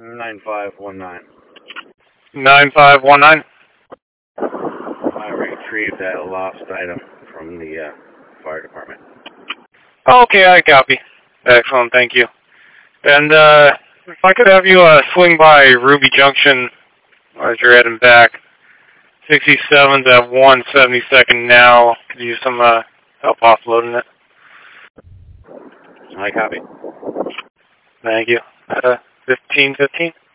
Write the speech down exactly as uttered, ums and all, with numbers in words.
nine five one nine. nine five one nine? I retrieved that lost item from the uh, fire department. Okay, I copy. Excellent, thank you. And uh, if I could have you uh, swing by Ruby Junction as you're heading back. sixty-seven's at one seventy-second now. Could you use some uh, help offloading it? I copy. Thank you. Uh, fifteen fifteen?